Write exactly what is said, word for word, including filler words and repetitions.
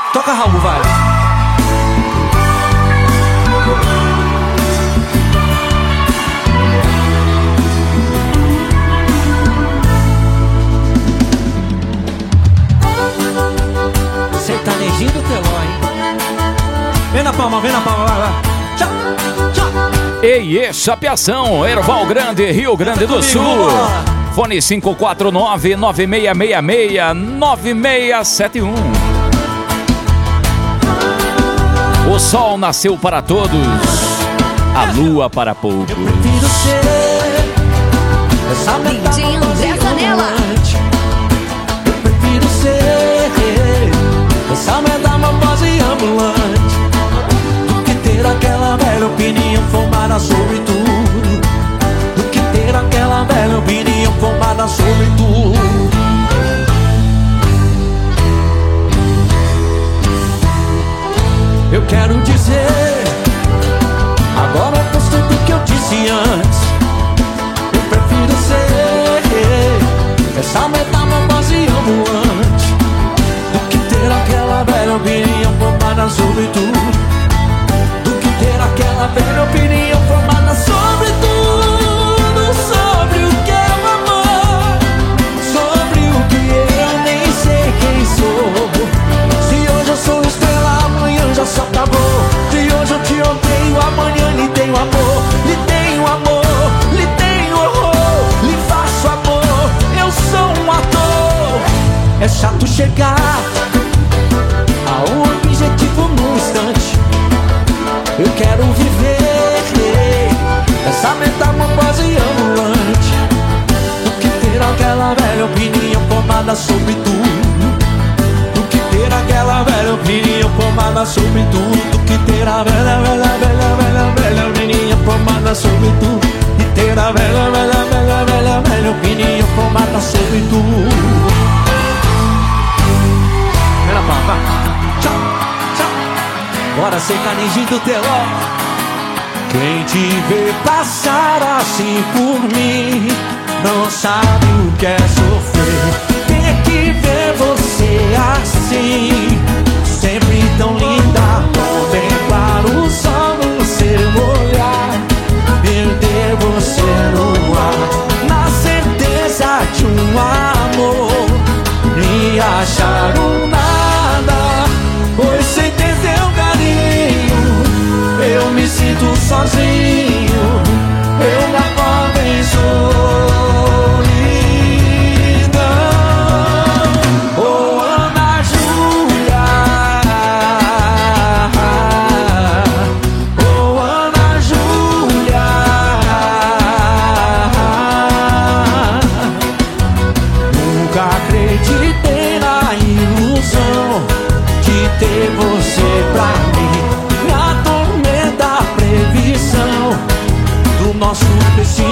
Toca, Raul, vai. Sertanejinho do Teló, hein? Vem na palma, vem na palma, vai, vai. Tchau, tchau. Ei, Chapeação, Erval Grande, Rio Grande do Sul. Fone cinco quatro nove, nove seis seis seis, nove seis sete um. O sol nasceu para todos, a lua para poucos. Eu prefiro ser essa Lindinho André Zanella. Eu prefiro ser essa metamorfose ambulante do que ter aquela velha opinião formada sobre tudo. Do que ter aquela velha opinião formada sobre tudo. Eu quero dizer agora eu sei do que eu disse antes. Eu prefiro ser essa metamorfose ambulante do que ter aquela velha opinião formada sobre tudo. Do que ter aquela velha opinião formada sobre tudo. Sobre o que é o amor, sobre o que eu nem sei quem sou. Se hoje eu sou estrela, amanhã já só acabou. Se hoje eu te odeio, amanhã lhe tenho amor. Lhe tenho amor, lhe tenho horror, lhe faço amor. Eu sou um ator. É chato chegar a um objetivo num instante. Eu quero viver essa metamorfose ambulante do que ter aquela velha opinião formada sobre tudo. Do que ter aquela velha opinião formada sobre tudo. Do que ter a velha, velha, velha, velha, velha opinião formada sobre tudo. E ter a velha, velha, velha, velha, velha opinião formada sobre tudo. Pera, pá, vai. Tchau, tchau. Bora ser Sertanejinho do Teló. Quem te vê passar assim por mim não sabe o que é sofrer. Ter que ver você assim, sempre tão linda, contemplar o sol no seu olhar, perder você no ar, na certeza de um amor, me achar um nada, pois sem ter teu carinho eu me sinto sozinho, eu me acordo em solidão. Oh, Ana Júlia, oh, Ana Júlia, nunca acreditei na ilusão de ter você pra mim. Me atormenta a previsão do nosso destino.